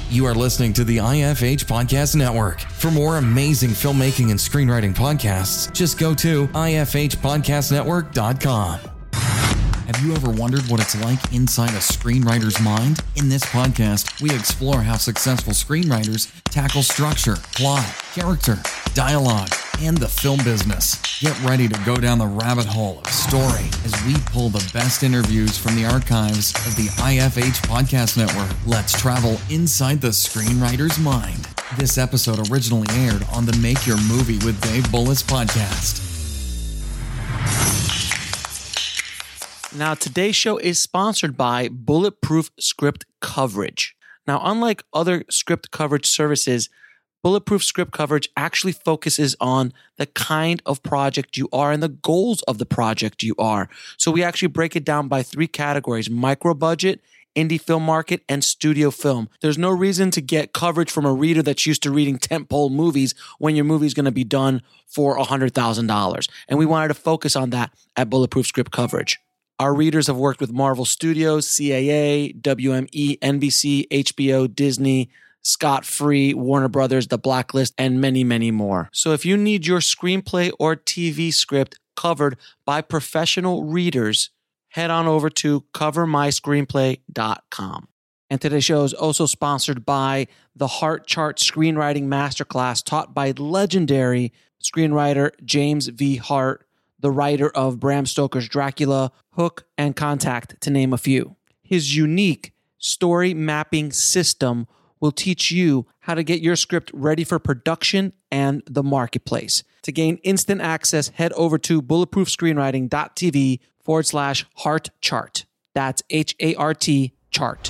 You are listening to the IFH Podcast Network. For more amazing filmmaking and screenwriting podcasts, just go to ifhpodcastnetwork.com. Have you ever wondered what it's like inside a screenwriter's mind? In this podcast, we explore how successful screenwriters tackle structure, plot, character, dialogue, and the film business. Get ready to go down the rabbit hole of story as we pull the best interviews from the archives of the IFH Podcast Network. Let's travel inside the screenwriter's mind. This episode originally aired on the Make Your Movie with Dave Bullis podcast. Now, today's show is sponsored by Bulletproof Script Coverage. Now, unlike other script coverage services, Bulletproof Script Coverage actually focuses on the kind of project you are and the goals of the project you are. So we actually break it down by 3 categories: micro budget, indie film market, and studio film. There's no reason to get coverage from a reader that's used to reading tentpole movies when your movie is going to be done for $100,000. And we wanted to focus on that at Bulletproof Script Coverage. Our readers have worked with Marvel Studios, CAA, WME, NBC, HBO, Disney, Scott Free, Warner Brothers, The Blacklist, and many, many more. So if you need your screenplay or TV script covered by professional readers, head on over to covermyscreenplay.com. And today's show is also sponsored by the Heart Chart Screenwriting Masterclass taught by legendary screenwriter James V. Hart, the writer of Bram Stoker's Dracula, Hook, and Contact, to name a few. His unique story mapping system will teach you how to get your script ready for production and the marketplace. To gain instant access, head over to bulletproofscreenwriting.tv/Heart Chart. That's HART chart.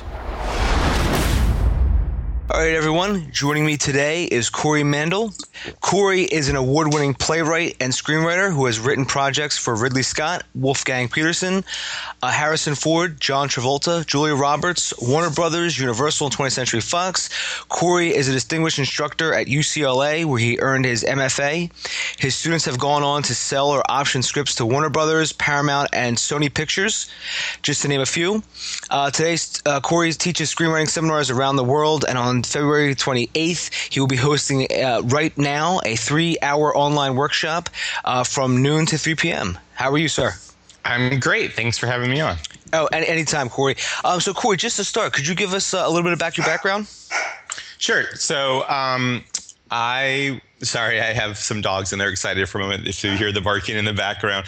All right, everyone. Joining me today is Corey Mandel. Corey is an award-winning playwright and screenwriter who has written projects for Ridley Scott, Wolfgang Peterson, Harrison Ford, John Travolta, Julia Roberts, Warner Brothers, Universal, and 20th Century Fox. Corey is a distinguished instructor at UCLA, where he earned his MFA. His students have gone on to sell or option scripts to Warner Brothers, Paramount, and Sony Pictures, just to name a few. Today, Corey teaches screenwriting seminars around the world, and on February 28th, he will be hosting right now a 3-hour online workshop from noon to 3 p.m. How are you, sir? I'm great. Thanks for having me on. Oh, anytime, Corey. So, Corey, just to start, could you give us a little bit about your background? Sure. So, I have some dogs and they're excited for a moment if you hear the barking in the background.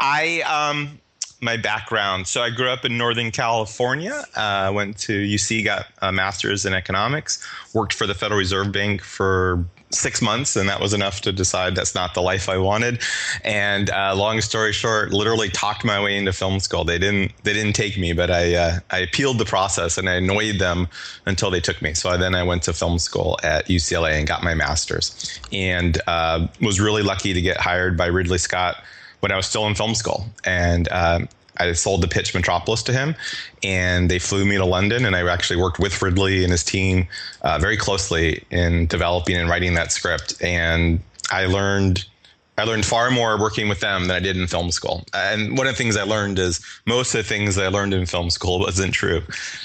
My background. So I grew up in Northern California, went to UC, got a master's in economics, worked for the Federal Reserve Bank for 6 months, and that was enough to decide that's not the life I wanted. And long story short, literally talked my way into film school. They didn't take me, but I appealed the process and I annoyed them until they took me. So I went to film school at UCLA and got my master's, and was really lucky to get hired by Ridley Scott when I was still in film school. And I sold the pitch Metropolis to him, and they flew me to London, and I actually worked with Ridley and his team very closely in developing and writing that script. And I learned far more working with them than I did in film school. And one of the things I learned is most of the things I learned in film school wasn't true.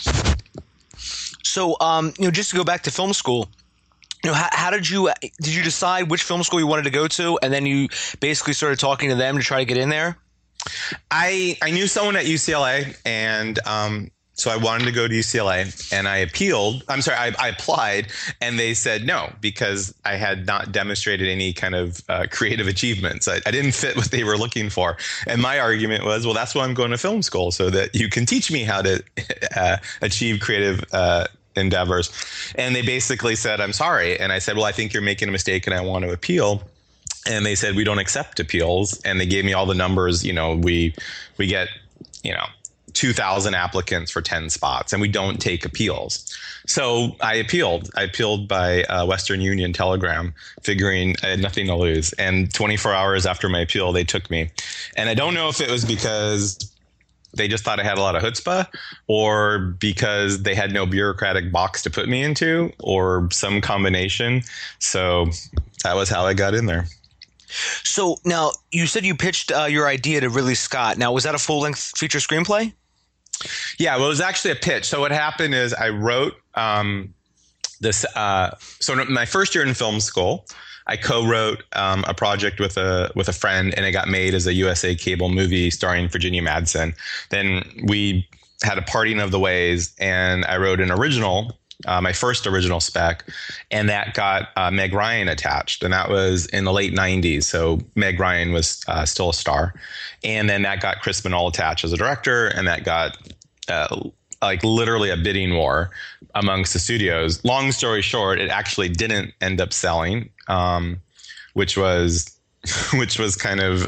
So, just to go back to film school, how did you decide which film school you wanted to go to, and then you basically started talking to them to try to get in there? I knew someone at UCLA, and so I wanted to go to UCLA, and I applied, and they said no, because I had not demonstrated any kind of creative achievements. I didn't fit what they were looking for. And my argument was, well, that's why I'm going to film school, so that you can teach me how to achieve creative endeavors. And they basically said, I'm sorry. And I said, well, I think you're making a mistake and I want to appeal. And they said, we don't accept appeals. And they gave me all the numbers. We get, 2,000 applicants for 10 spots, and we don't take appeals. So I appealed. I appealed by Western Union Telegram, figuring I had nothing to lose. And 24 hours after my appeal, they took me. And I don't know if it was because they just thought I had a lot of chutzpah, or because they had no bureaucratic box to put me into, or some combination. So that was how I got in there. So now you said you pitched your idea to Ridley Scott. Now, was that a full-length feature screenplay? Yeah, well, it was actually a pitch. So what happened is I wrote So my first year in film school, I co-wrote a project with a friend, and it got made as a USA Cable movie starring Virginia Madsen. Then we had a parting of the ways, and I wrote an original, my first original spec, and that got Meg Ryan attached, and that was in the late 90s. So Meg Ryan was still a star, and then that got Chris Manole attached as a director, and that got like literally a bidding war amongst the studios. Long story short, it actually didn't end up selling, which was kind of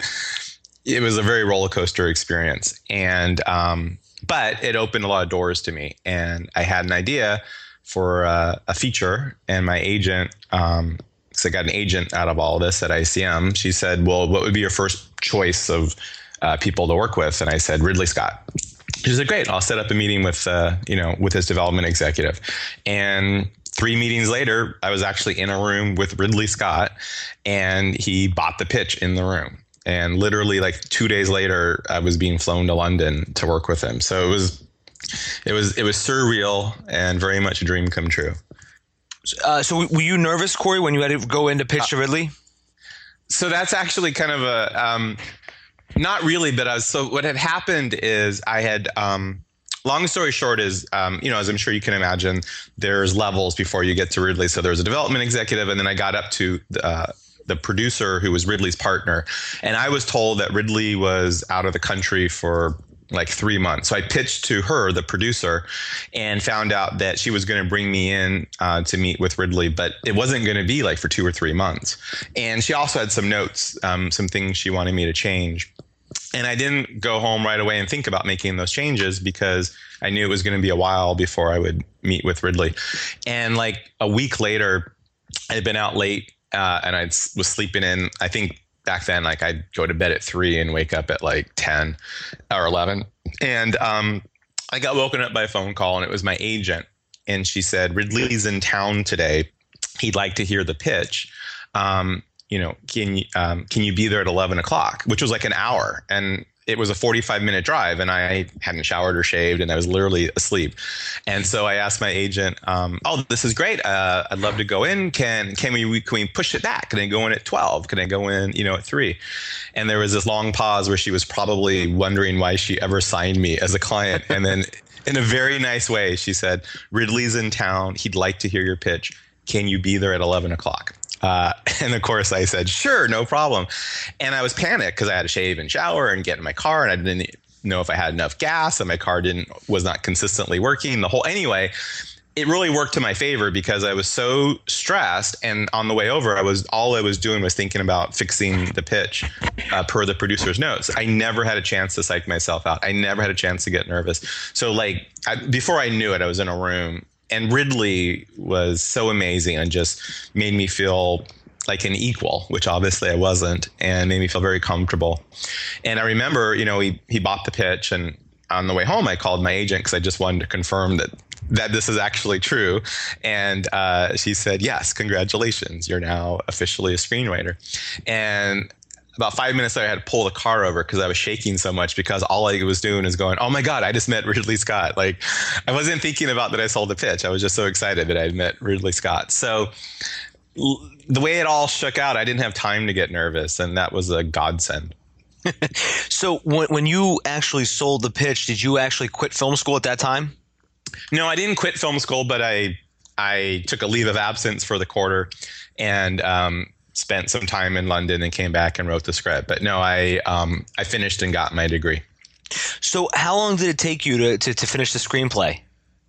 it was a very roller coaster experience, and but it opened a lot of doors to me, and I had an idea for a feature, and my agent, because I got an agent out of all of this at ICM, she said, "Well, what would be your first choice of people to work with?" And I said, "Ridley Scott." She said, "Great, I'll set up a meeting with with his development executive." And 3 meetings later, I was actually in a room with Ridley Scott, and he bought the pitch in the room. And literally like 2 days later, I was being flown to London to work with him. So it was surreal and very much a dream come true. So were you nervous, Corey, when you had to go in to pitch to Ridley? So that's actually kind of a not really, but so what had happened is I had, long story short is, as I'm sure you can imagine, there's levels before you get to Ridley. So there was a development executive, and then I got up to the producer who was Ridley's partner. And I was told that Ridley was out of the country for like 3 months. So I pitched to her, the producer, and found out that she was going to bring me in to meet with Ridley, but it wasn't going to be like for 2 or 3 months. And she also had some notes, some things she wanted me to change. And I didn't go home right away and think about making those changes because I knew it was going to be a while before I would meet with Ridley. And like a week later, I had been out late and I was sleeping in. I think back then, like I'd go to bed at 3 and wake up at like 10 or 11. And I got woken up by a phone call, and it was my agent. And she said, "Ridley's in town today. He'd like to hear the pitch. Can you be there at 11 o'clock?" Which was like an hour. And it was a 45-minute drive, and I hadn't showered or shaved, and I was literally asleep. And so I asked my agent, "Oh, this is great. I'd love to go in. Can we push it back? Can I go in at 12? Can I go in, at 3?" And there was this long pause where she was probably wondering why she ever signed me as a client. And then in a very nice way, she said, "Ridley's in town. He'd like to hear your pitch. Can you be there at 11 o'clock?" And of course I said, "Sure, no problem." And I was panicked because I had to shave and shower and get in my car, and I didn't know if I had enough gas, and my car was not consistently working. Anyway, it really worked to my favor because I was so stressed. And on the way over, all I was doing was thinking about fixing the pitch per the producer's notes. I never had a chance to psych myself out. I never had a chance to get nervous. So before I knew it, I was in a room. And Ridley was so amazing and just made me feel like an equal, which obviously I wasn't, and made me feel very comfortable. And I remember, he bought the pitch, and on the way home, I called my agent because I just wanted to confirm that this is actually true. And she said, "Yes, congratulations. You're now officially a screenwriter." And about 5 minutes later, I had to pull the car over because I was shaking so much because all I was doing is going, "Oh my God, I just met Ridley Scott." Like I wasn't thinking about that I sold the pitch. I was just so excited that I'd met Ridley Scott. So the way it all shook out, I didn't have time to get nervous, and that was a godsend. So when you actually sold the pitch, did you actually quit film school at that time? No, I didn't quit film school, but I took a leave of absence for the quarter and spent some time in London and came back and wrote the script. But no, I finished and got my degree. So how long did it take you to finish the screenplay?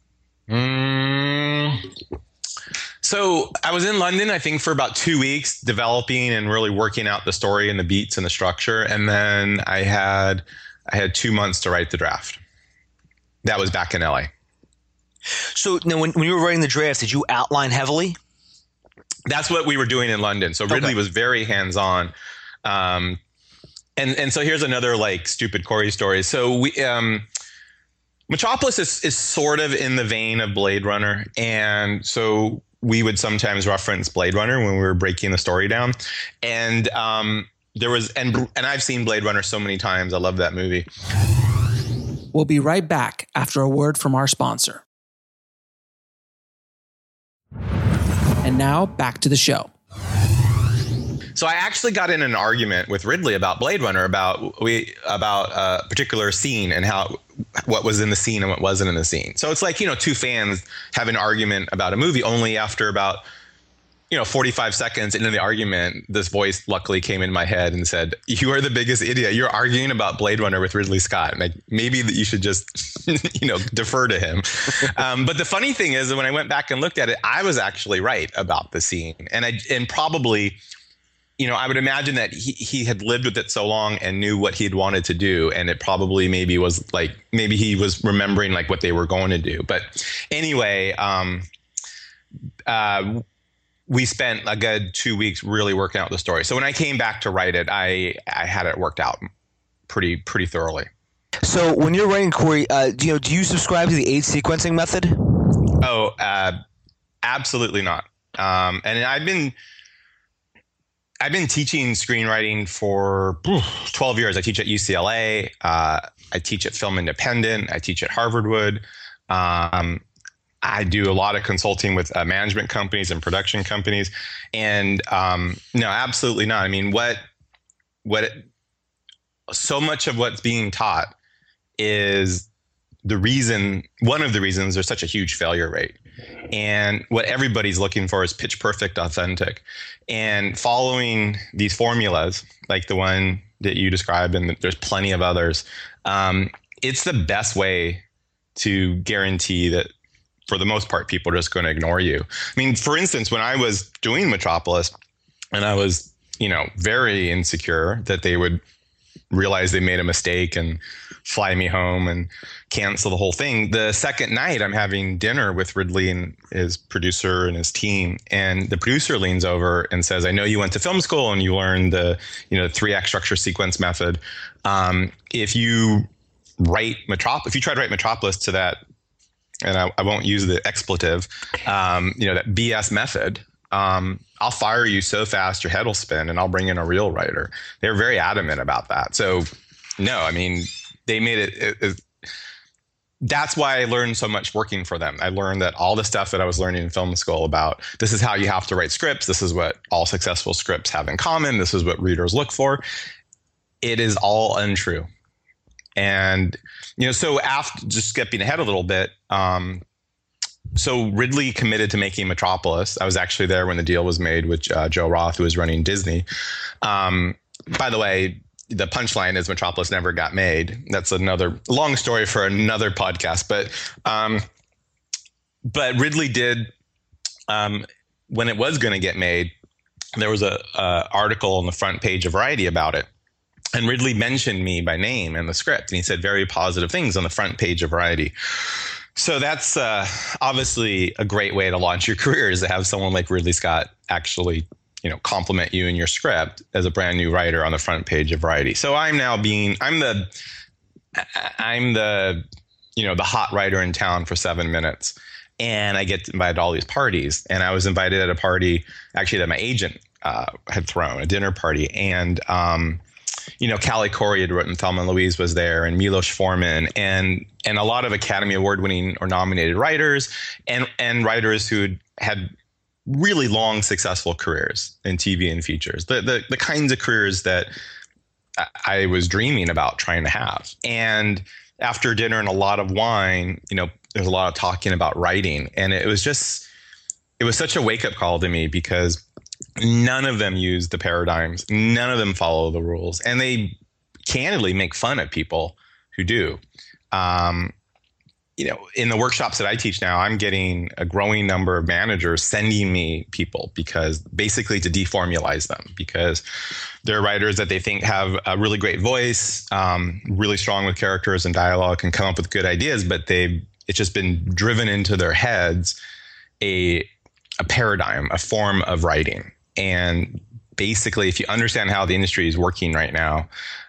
So I was in London, I think, for about 2 weeks, developing and really working out the story and the beats and the structure. And then I had 2 months to write the draft. That was back in LA. So now when you were writing the draft, did you outline heavily? That's what we were doing in London. So Ridley was very hands-on. And so here's another stupid Corey story. So we Metropolis is sort of in the vein of Blade Runner. And so we would sometimes reference Blade Runner when we were breaking the story down. And there was and I've seen Blade Runner so many times. I love that movie. We'll be right back after a word from our sponsor. And now back to the show. So I actually got in an argument with Ridley about Blade Runner about a particular scene and what was in the scene and what wasn't in the scene. So it's like, two fans have an argument about a movie. Only after about 45 seconds into the argument, this voice luckily came in my head and said, "You are the biggest idiot. You're arguing about Blade Runner with Ridley Scott. Like, maybe that you should just, defer to him." But the funny thing is that when I went back and looked at it, I was actually right about the scene. And probably, I would imagine that he had lived with it so long and knew what he'd wanted to do. And it probably maybe he was remembering like what they were going to do. But anyway, we spent a good 2 weeks really working out the story. So when I came back to write it, I had it worked out pretty thoroughly. So when you're writing, Corey, do you subscribe to the age sequencing method? Oh, absolutely not. And I've been teaching screenwriting for 12 years. I teach at UCLA. I teach at Film Independent. I teach at Harvardwood. I do a lot of consulting with management companies and production companies. And no, absolutely not. I mean, so much of what's being taught is one of the reasons there's such a huge failure rate. And what everybody's looking for is pitch perfect, authentic. And following these formulas, like the one that you described, and there's plenty of others, it's the best way to guarantee that, for the most part, people are just going to ignore you. I mean, for instance, when I was doing Metropolis and I was, very insecure that they would realize they made a mistake and fly me home and cancel the whole thing. The second night, I'm having dinner with Ridley and his producer and his team. And the producer leans over and says, "I know you went to film school and you learned the, 3-act structure sequence method. If you try to write Metropolis to that," and I won't use the expletive, that BS method, I'll fire you so fast your head will spin and I'll bring in a real writer. They're very adamant about that. So no, I mean, they made it. That's why I learned so much working for them. I learned that all the stuff that I was learning in film school about, this is how you have to write scripts. This is what all successful scripts have in common. This is what readers look for. It is all untrue. And, so after just skipping ahead a little bit, so Ridley committed to making Metropolis. I was actually there when the deal was made with Joe Roth, who was running Disney. By the way, the punchline is Metropolis never got made. That's another long story for another podcast. But Ridley did, when it was going to get made, there was a article on the front page of Variety about it. And Ridley mentioned me by name in the script, and he said very positive things on the front page of Variety. So that's obviously a great way to launch your career, is to have someone like Ridley Scott actually, compliment you in your script as a brand new writer on the front page of Variety. So I'm the the hot writer in town for 7 minutes, and I get invited to all these parties. And I was invited at a party actually that my agent had thrown, a dinner party, and Callie Corey had written Thelma and Louise was there, and Milos Forman, and a lot of Academy Award winning or nominated writers and writers who had really long successful careers in TV and features, the kinds of careers that I was dreaming about trying to have. And after dinner and a lot of wine, there's a lot of talking about writing, and it was such a wake up call to me, because none of them use the paradigms. None of them follow the rules. And they candidly make fun of people who do. In the workshops that I teach now, I'm getting a growing number of managers sending me people basically to deformulize them, because they're writers that they think have a really great voice, really strong with characters and dialogue, can come up with good ideas, but it's just been driven into their heads a paradigm, a form of writing. And basically, if you understand how the industry is working right now,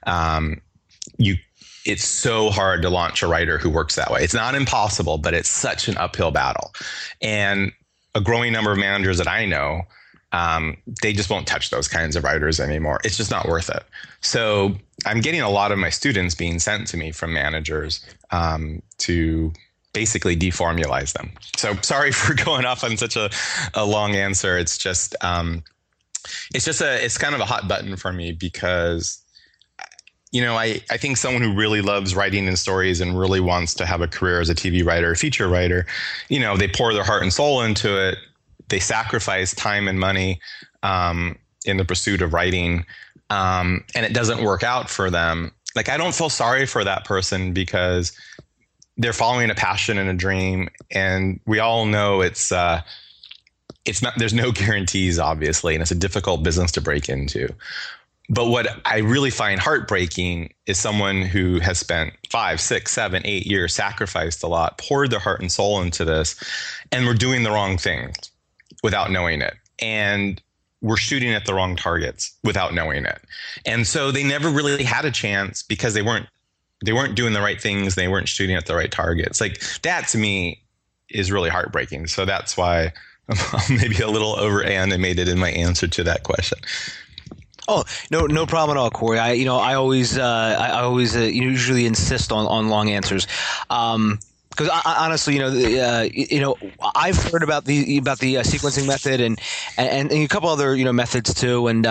it's so hard to launch a writer who works that way. It's not impossible, but it's such an uphill battle. And a growing number of managers that I know, they just won't touch those kinds of writers anymore. It's just not worth it. So I'm getting a lot of my students being sent to me from managers to basically deformalize them. So sorry for going off on such a long answer. It's just it's kind of a hot button for me because, I think someone who really loves writing and stories and really wants to have a career as a TV writer, feature writer, they pour their heart and soul into it. They sacrifice time and money in the pursuit of writing, and it doesn't work out for them. Like, I don't feel sorry for that person because they're following a passion and a dream, and we all know it's not. There's no guarantees, obviously, and it's a difficult business to break into. But what I really find heartbreaking is someone who has spent 5, 6, 7, 8 years, sacrificed a lot, poured their heart and soul into this, and we're doing the wrong things without knowing it. And we're shooting at the wrong targets without knowing it. And so they never really had a chance because they weren't doing the right things. They weren't shooting at the right targets. Like, that to me is really heartbreaking. So that's why I'm maybe a little over animated in my answer to that question. Oh, no problem at all, Corey. I always usually insist on long answers. Because honestly, I've heard about the sequencing method and a couple other methods too, and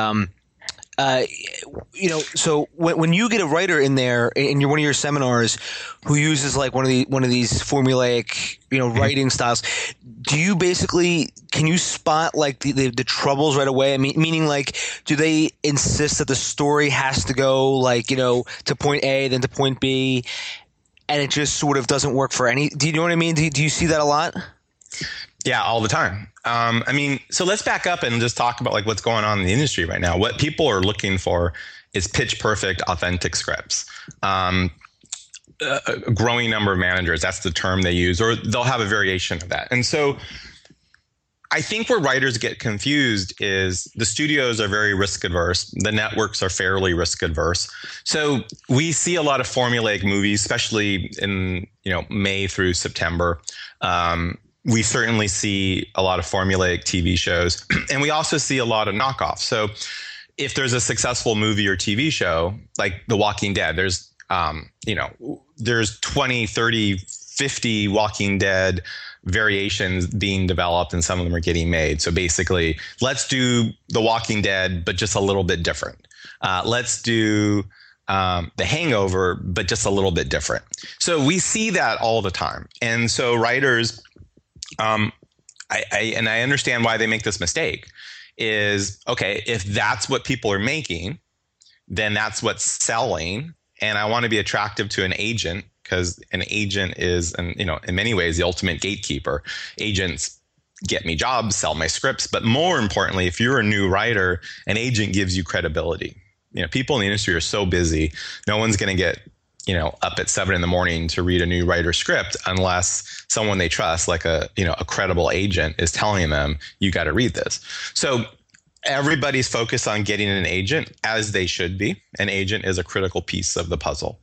so when you get a writer in there in one of your seminars who uses like one of these formulaic writing styles, can you spot like the troubles right away? I mean, meaning like, do they insist that the story has to go like to point A then to point B? And it just sort of doesn't work for any. Do you know what I mean? Do you see that a lot? Yeah, all the time. So let's back up and just talk about like what's going on in the industry right now. What people are looking for is pitch perfect, authentic scripts. A growing number of managers, that's the term they use, or they'll have a variation of that. And so I think where writers get confused is the studios are very risk adverse. The networks are fairly risk adverse. So we see a lot of formulaic movies, especially in May through September. We certainly see a lot of formulaic TV shows, and we also see a lot of knockoffs. So if there's a successful movie or TV show like The Walking Dead, there's 20, 30, 50 Walking Dead variations being developed, and some of them are getting made. So basically, let's do The Walking Dead, but just a little bit different. Let's do The Hangover, but just a little bit different. So we see that all the time. And so writers, I understand why they make this mistake, is, okay, if that's what people are making, then that's what's selling. And I want to be attractive to an agent, because an agent is, in many ways, the ultimate gatekeeper. Agents get me jobs, sell my scripts. But more importantly, if you're a new writer, an agent gives you credibility. People in the industry are so busy. No one's going to get, up at 7 a.m. to read a new writer's script unless someone they trust, like a credible agent, is telling them, you got to read this. So everybody's focused on getting an agent, as they should be. An agent is a critical piece of the puzzle.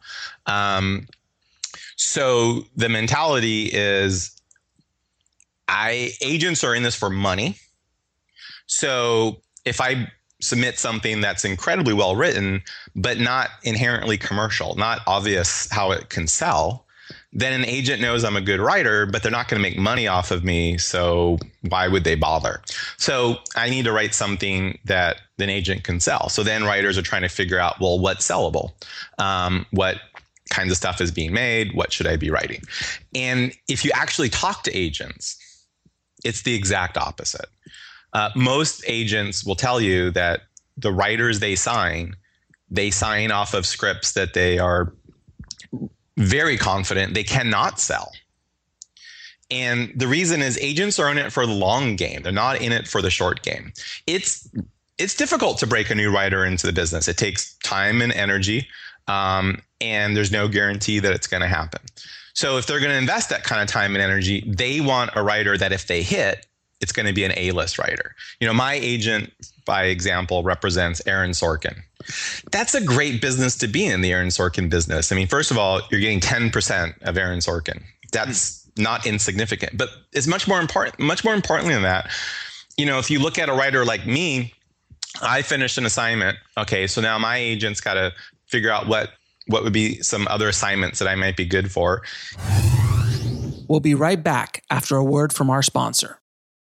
So the mentality is, agents are in this for money. So if I submit something that's incredibly well written, but not inherently commercial, not obvious how it can sell, then an agent knows I'm a good writer, but they're not going to make money off of me. So why would they bother? So I need to write something that an agent can sell. So then writers are trying to figure out, well, what's sellable? What kinds of stuff is being made? What should I be writing? And if you actually talk to agents, it's the exact opposite. Most agents will tell you that the writers they sign off of scripts that they are very confident they cannot sell. And the reason is agents are in it for the long game. They're not in it for the short game. It's difficult to break a new writer into the business. It takes time and energy, and there's no guarantee that it's going to happen. So if they're going to invest that kind of time and energy, they want a writer that if they hit, it's going to be an A-list writer. My agent, by example, represents Aaron Sorkin. That's a great business to be in, the Aaron Sorkin business. I mean, first of all, you're getting 10% of Aaron Sorkin. That's not insignificant, but it's much more importantly than that. If you look at a writer like me, I finished an assignment. Okay, so now my agent's got to figure out what would be some other assignments that I might be good for. We'll be right back after a word from our sponsor.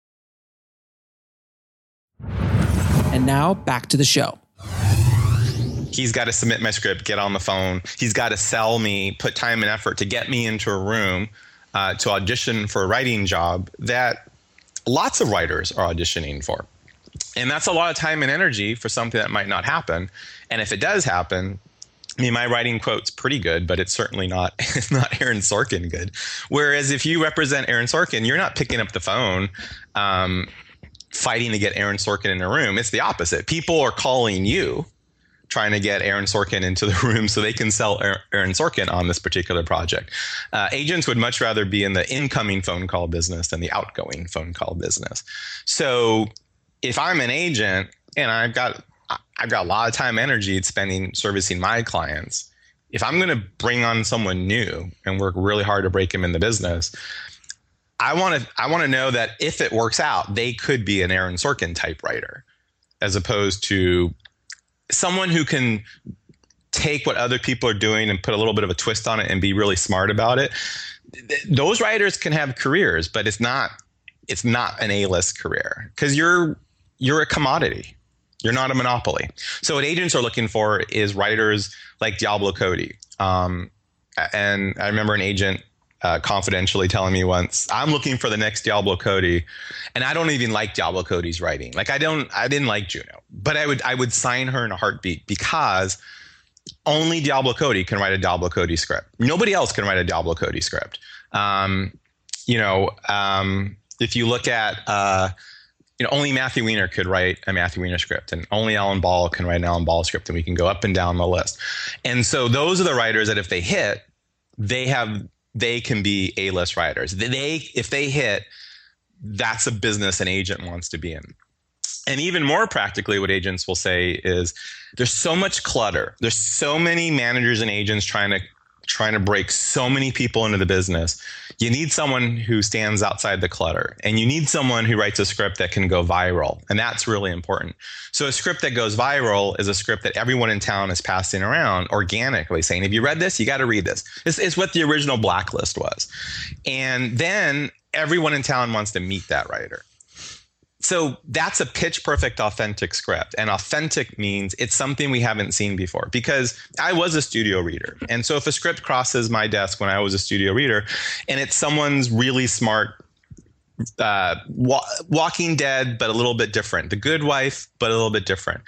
And now back to the show. He's got to submit my script, get on the phone. He's got to sell me, put time and effort to get me into a room to audition for a writing job that lots of writers are auditioning for. And that's a lot of time and energy for something that might not happen. And if it does happen, I mean, my writing quote's pretty good, but it's certainly not Aaron Sorkin good. Whereas if you represent Aaron Sorkin, you're not picking up the phone fighting to get Aaron Sorkin in a room. It's the opposite. People are calling you, trying to get Aaron Sorkin into the room so they can sell Aaron Sorkin on this particular project. Agents would much rather be in the incoming phone call business than the outgoing phone call business. So if I'm an agent and I've got a lot of time and energy spending servicing my clients, if I'm going to bring on someone new and work really hard to break him in the business, I want to know that if it works out, they could be an Aaron Sorkin type writer, as opposed to someone who can take what other people are doing and put a little bit of a twist on it and be really smart about it. Those writers can have careers, but it's not an A-list career because you're a commodity. You're not a monopoly. So what agents are looking for is writers like Diablo Cody. And I remember an agent confidentially telling me once, I'm looking for the next Diablo Cody, and I don't even like Diablo Cody's writing. Like I didn't like Juno, but I would sign her in a heartbeat because only Diablo Cody can write a Diablo Cody script. Nobody else can write a Diablo Cody script. If you look at only Matthew Weiner could write a Matthew Weiner script, and only Alan Ball can write an Alan Ball script, and we can go up and down the list. And so those are the writers that if they hit, they can be A-list writers. If they hit, that's a business an agent wants to be in. And even more practically, what agents will say is there's so much clutter. There's so many managers and agents trying to break so many people into the business. You need someone who stands outside the clutter, and you need someone who writes a script that can go viral. And that's really important. So a script that goes viral is a script that everyone in town is passing around organically, saying, have you read this? You got to read this. This is what the original Blacklist was. And then everyone in town wants to meet that writer. So that's a pitch perfect, authentic script. And authentic means it's something we haven't seen before, because I was a studio reader. And so if a script crosses my desk when I was a studio reader and it's someone's really smart, Walking Dead, but a little bit different, The Good Wife, but a little bit different,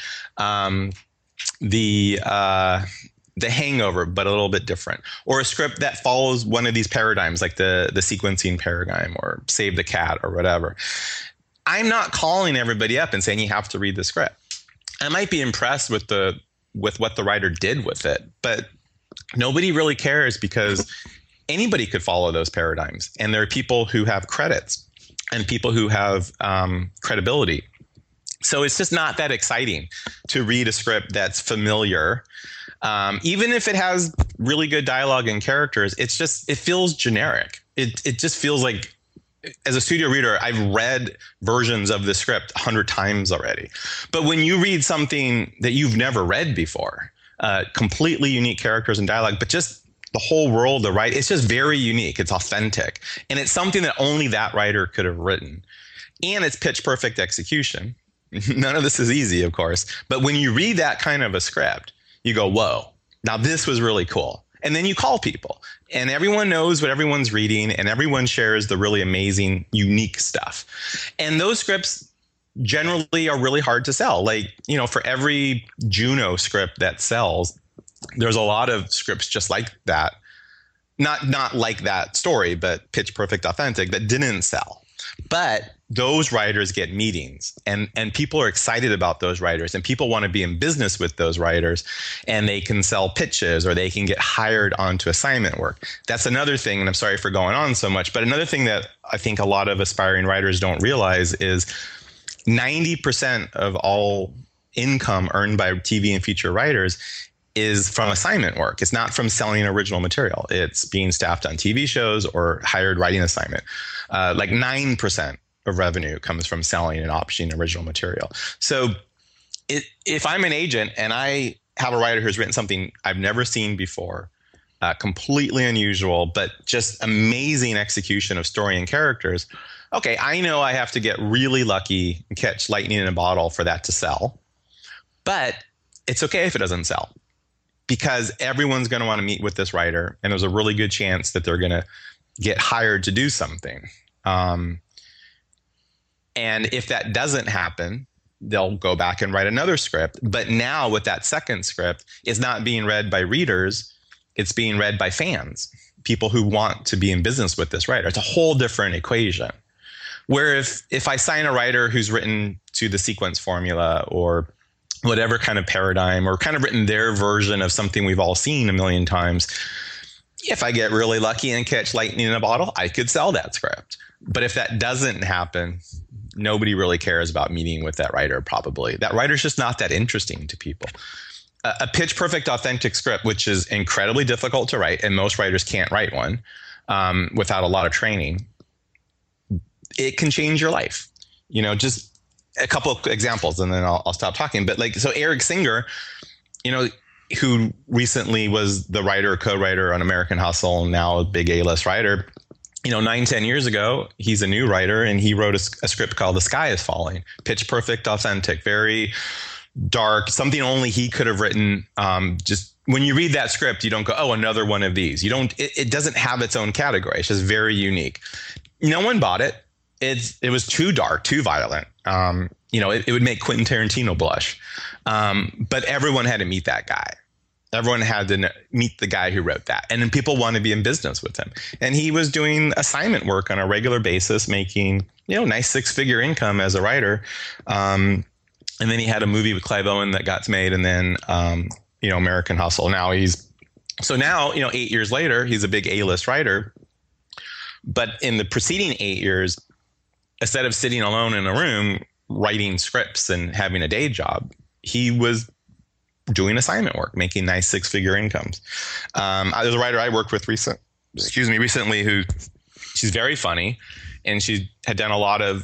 The Hangover, but a little bit different, or a script that follows one of these paradigms, like the sequencing paradigm or Save the Cat or whatever, I'm not calling everybody up and saying you have to read the script. I might be impressed with what the writer did with it, but nobody really cares because anybody could follow those paradigms. And there are people who have credits and people who have credibility. So it's just not that exciting to read a script that's familiar. Even if it has really good dialogue and characters, it feels generic. It just feels like, as a studio reader, I've read versions of the script 100 times already. But when you read something that you've never read before, completely unique characters and dialogue, but just the whole world, it's just very unique. It's authentic. And it's something that only that writer could have written. And it's pitch perfect execution. None of this is easy, of course. But when you read that kind of a script, you go, whoa, now this was really cool. And then you call people, and everyone knows what everyone's reading, and everyone shares the really amazing, unique stuff. And those scripts generally are really hard to sell. Like, for every Juno script that sells, there's a lot of scripts just like that. Not like that story, but pitch perfect, authentic, that didn't sell. But those writers get meetings, and people are excited about those writers, and people want to be in business with those writers, and they can sell pitches or they can get hired onto assignment work. That's another thing, and I'm sorry for going on so much, but another thing that I think a lot of aspiring writers don't realize is 90% of all income earned by TV and feature writers is from assignment work. It's not from selling original material. It's being staffed on TV shows or hired writing assignment. Like 9% of revenue comes from selling and optioning original material. So if I'm an agent and I have a writer who's written something I've never seen before, completely unusual, but just amazing execution of story and characters. Okay, I know I have to get really lucky and catch lightning in a bottle for that to sell, but it's okay if it doesn't sell, because everyone's going to want to meet with this writer, and there's a really good chance that they're going to get hired to do something. And if that doesn't happen, they'll go back and write another script. But now with that second script, it's not being read by readers, it's being read by fans, people who want to be in business with this writer. It's a whole different equation. Where if I sign a writer who's written to the sequence formula or whatever kind of paradigm, or kind of written their version of something we've all seen a million times, if I get really lucky and catch lightning in a bottle, I could sell that script. But if that doesn't happen, nobody really cares about meeting with that writer, probably. That writer's just not that interesting to people. A pitch perfect, authentic script, which is incredibly difficult to write, and most writers can't write one without a lot of training, it can change your life. You know, just a couple of examples and then I'll stop talking. But like, so Eric Singer, you know, who recently was the writer, co-writer on American Hustle, now a big A-list writer, you know, 9-10 years ago, he's a new writer, and he wrote a script called The Sky is Falling. Pitch perfect, authentic, very dark, something only he could have written. Just when you read that script, you don't go, oh, another one of these. You don't, it doesn't have its own category. It's just very unique. No one bought it. It was too dark, too violent. You know, it would make Quentin Tarantino blush. But everyone had to meet that guy. Everyone had to meet the guy who wrote that. And then people want to be in business with him. And he was doing assignment work on a regular basis, making, you know, nice 6-figure income as a writer. And then he had a movie with Clive Owen that got made, and then, you know, American Hustle. Now, you know, 8 years later, he's a big A-list writer. But in the preceding 8 years, instead of sitting alone in a room writing scripts and having a day job, he was doing assignment work, making nice 6-figure incomes. There's a writer I worked with recently who, she's very funny, and she had done a lot of,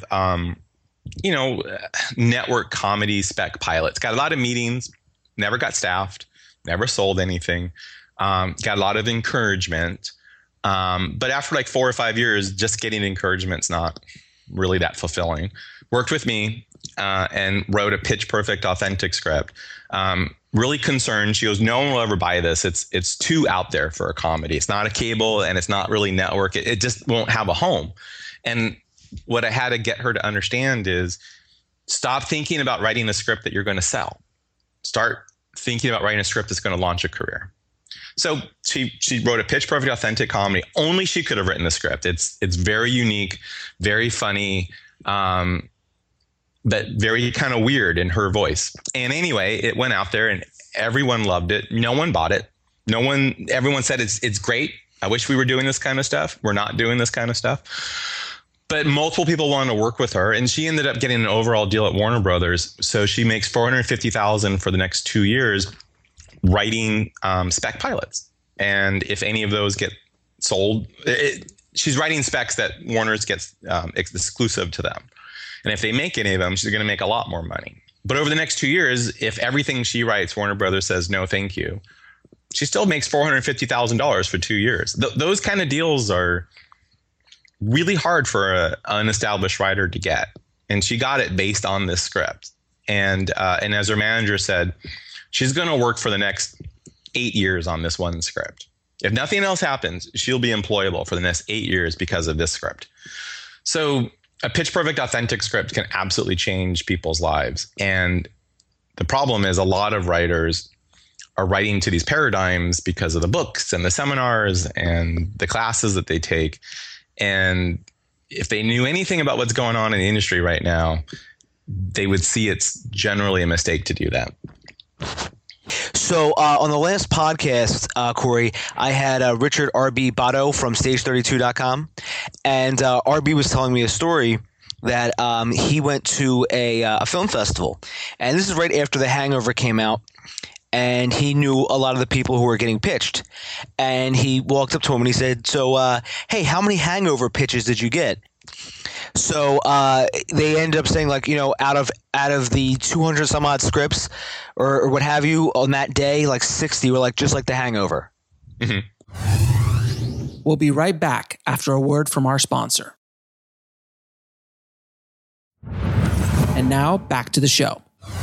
you know, network comedy spec pilots, got a lot of meetings, never got staffed, never sold anything, got a lot of encouragement. But after like 4 or 5 years, just getting encouragement's not really that fulfilling. Worked with me and wrote a pitch perfect, authentic script. Really concerned. She goes, no one will ever buy this. It's too out there for a comedy. It's not a cable, and it's not really network. It just won't have a home. And what I had to get her to understand is, stop thinking about writing a script that you're going to sell. Start thinking about writing a script that's going to launch a career. So she wrote a pitch perfect, authentic comedy. Only she could have written the script. It's very unique, very funny, but very kind of weird in her voice. And anyway, it went out there and everyone loved it. No one bought it. Everyone said it's great. I wish we were doing this kind of stuff. We're not doing this kind of stuff. But multiple people wanted to work with her, and she ended up getting an overall deal at Warner Brothers. So she makes $450,000 for the next 2 years writing spec pilots. And if any of those get sold, she's writing specs that Warner's gets exclusive to them. And if they make any of them, she's going to make a lot more money. But over the next 2 years, if everything she writes, Warner Brothers says, no, thank you, she still makes $450,000 for 2 years. Those kind of deals are really hard for an unestablished writer to get. And she got it based on this script. And as her manager said, she's going to work for the next 8 years on this one script. If nothing else happens, she'll be employable for the next 8 years because of this script. So a pitch perfect, authentic script can absolutely change people's lives. And the problem is, a lot of writers are writing to these paradigms because of the books and the seminars and the classes that they take. And if they knew anything about what's going on in the industry right now, they would see it's generally a mistake to do that. So on the last podcast, Corey, I had Richard R.B. Botto from Stage32.com, and R.B. was telling me a story that he went to a film festival, and this is right after The Hangover came out, and he knew a lot of the people who were getting pitched, and he walked up to him and he said, so, hey, how many Hangover pitches did you get? So they ended up saying, like, you know, out of the 200 some odd scripts or what have you on that day, like 60 were like just like The Hangover. Mm-hmm. We'll be right back after a word from our sponsor. And now back to the show.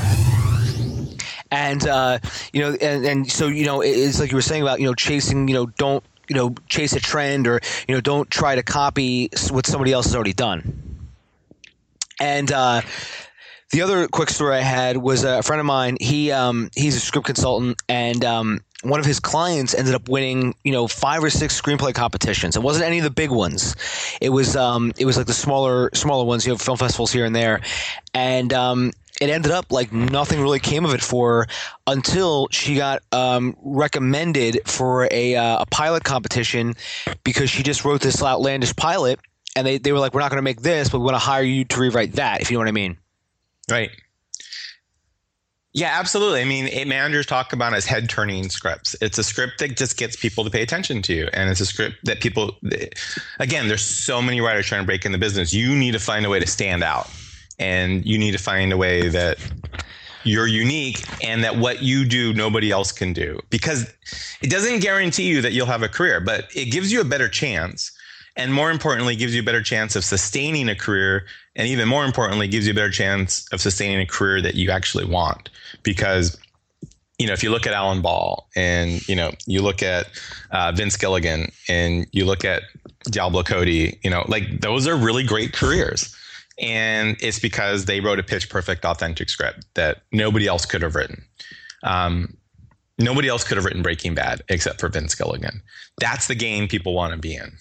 And so it's like you were saying about chasing, don't chase a trend, or don't try to copy what somebody else has already done. And the other quick story I had was a friend of mine. He's a script consultant, and one of his clients ended up winning 5 or 6 screenplay competitions. It wasn't any of the big ones. It was like the smaller ones, film festivals here and there, and it ended up like nothing really came of it for her until she got recommended for a pilot competition, because she just wrote this outlandish pilot, and they were like, we're not going to make this, but we want to hire you to rewrite that, if you know what I mean. Right. Yeah, absolutely. I mean, managers talk about it as head-turning scripts. It's a script that just gets people to pay attention to you. And it's a script that people, again, there's so many writers trying to break in the business. You need to find a way to stand out. And you need to find a way that you're unique and that what you do, nobody else can do. Because it doesn't guarantee you that you'll have a career, but it gives you a better chance. And more importantly, gives you a better chance of sustaining a career. And even more importantly, gives you a better chance of sustaining a career that you actually want. Because, if you look at Alan Ball, and, you look at Vince Gilligan, and you look at Diablo Cody, like those are really great careers. And it's because they wrote a pitch perfect, authentic script that nobody else could have written. Nobody else could have written Breaking Bad except for Vince Gilligan. That's the game people want to be in.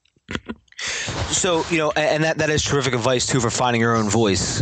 So, and that is terrific advice too for finding your own voice.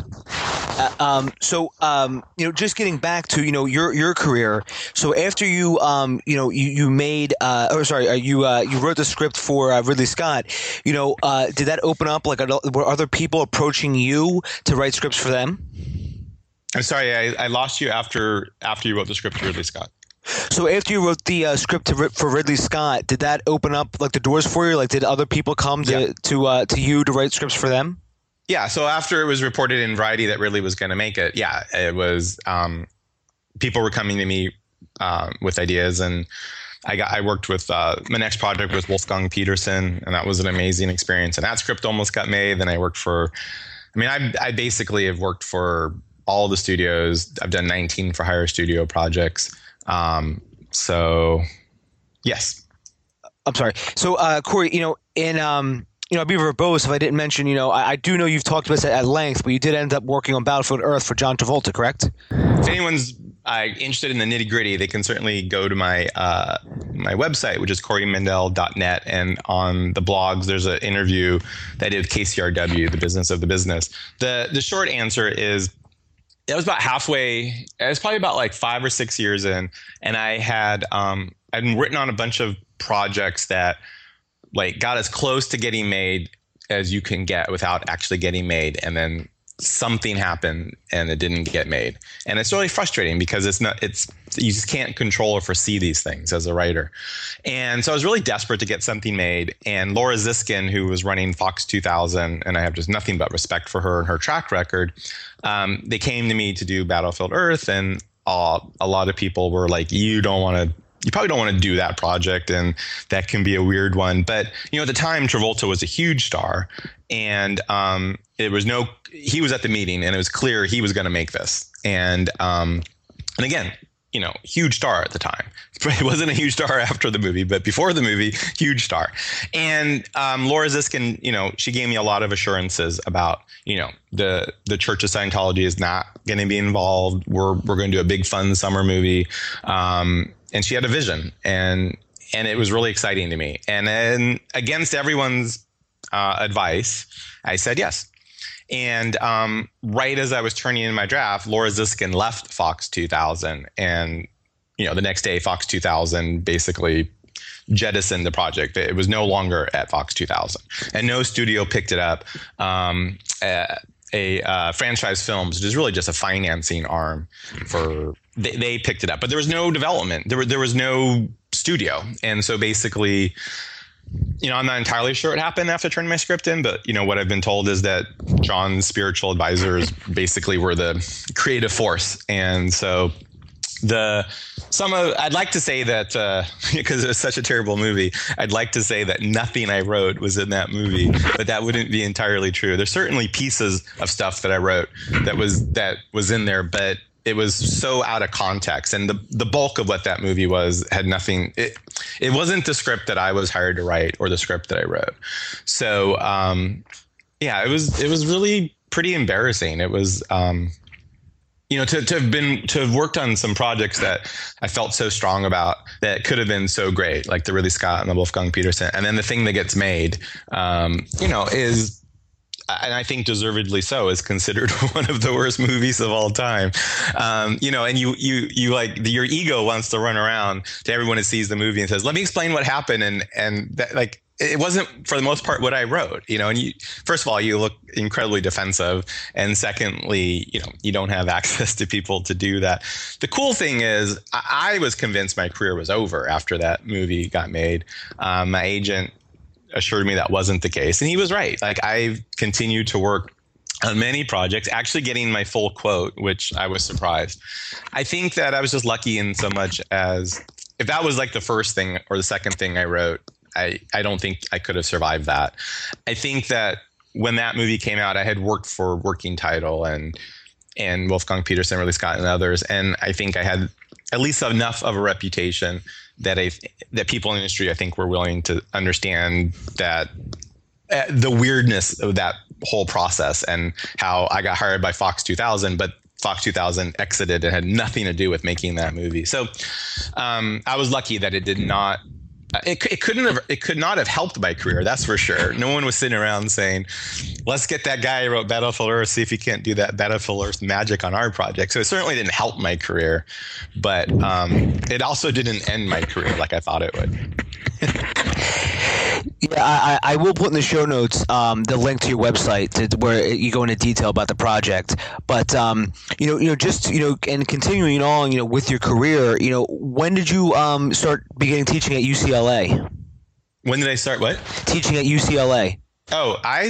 Just getting back to, your career. So after you made, you wrote the script for Ridley Scott, did that open up, were other people approaching you to write scripts for them? I'm sorry, I lost you after you wrote the script for Ridley Scott. So after you wrote the script for Ridley Scott, did that open up the doors for you? Did other people come to you to write scripts for them? Yeah. So after it was reported in Variety that Ridley was going to make it, it was people were coming to me with ideas, and I worked with my next project was Wolfgang Peterson, and that was an amazing experience. And that script almost got made. Then I worked for, I basically have worked for all the studios. I've done 19 for hire studio projects. So yes. I'm sorry. So, Corey, I'd be verbose if I didn't mention, I do know you've talked about this at length, but you did end up working on Battlefield Earth for John Travolta, correct? If anyone's interested in the nitty gritty, they can certainly go to my my website, which is CoreyMendel.net. And on the blogs, there's an interview that I did with KCRW, the business of the business. The short answer is, it was about halfway. It was probably about 5 or 6 years in, and I had I'd written on a bunch of projects that got as close to getting made as you can get without actually getting made, and then something happened and it didn't get made, and it's really frustrating because you just can't control or foresee these things as a writer. And so I was really desperate to get something made, and Laura Ziskin, who was running Fox 2000, and I have just nothing but respect for her and her track record, they came to me to do Battlefield Earth, and a lot of people were like, you probably don't want to do that project, and that can be a weird one. But, at the time, Travolta was a huge star, and he was at the meeting, and it was clear he was going to make this. And again, huge star at the time. He wasn't a huge star after the movie, but before the movie, huge star. And Laura Ziskin, she gave me a lot of assurances about, the Church of Scientology is not going to be involved. We're going to do a big fun summer movie. And she had a vision, and it was really exciting to me. And then against everyone's advice, I said yes. And right as I was turning in my draft, Laura Ziskin left Fox 2000, and the next day, Fox 2000 basically jettisoned the project. It was no longer at Fox 2000, and no studio picked it up. Franchise Films, which is really just a financing arm for. They picked it up, but there was no development. There was no studio, and so basically, I'm not entirely sure what happened after turning my script in, but what I've been told is that John's spiritual advisors basically were the creative force, and so the I'd like to say that because it was such a terrible movie, I'd like to say that nothing I wrote was in that movie, but that wouldn't be entirely true. There's certainly pieces of stuff that I wrote that was in there, but it was so out of context, and the bulk of what that movie had nothing. It wasn't the script that I was hired to write or the script that I wrote. So it was really pretty embarrassing. It was. To have worked on some projects that I felt so strong about that could have been so great, like the Ridley Scott and the Wolfgang Petersen, and then the thing that gets made, is, and I think deservedly so, is considered one of the worst movies of all time. And you like your ego wants to run around to everyone who sees the movie and says, "Let me explain what happened," and that, like. It wasn't, for the most part, what I wrote, and first of all, you look incredibly defensive. And secondly, you don't have access to people to do that. The cool thing is I was convinced my career was over after that movie got made. My agent assured me that wasn't the case. And he was right. Like, I continued to work on many projects, actually getting my full quote, which I was surprised. I think that I was just lucky in so much as if that was like the first thing or the second thing I wrote, I don't think I could have survived that. I think that when that movie came out, I had worked for Working Title and Wolfgang Petersen, Ridley Scott, and others, and I think I had at least enough of a reputation that people in the industry, I think, were willing to understand that the weirdness of that whole process and how I got hired by Fox 2000, but Fox 2000 exited and had nothing to do with making that movie. So I was lucky that it did not. It could not have helped my career, that's for sure. No one was sitting around saying, "Let's get that guy who wrote Battlefield Earth, see if he can't do that Battlefield Earth magic on our project." So it certainly didn't help my career, but it also didn't end my career like I thought it would. Yeah, I will put in the show notes the link to your website where you go into detail about the project. But and continuing on, with your career, when did you start beginning teaching at UCLA? When did I start what? Teaching at UCLA. Oh, I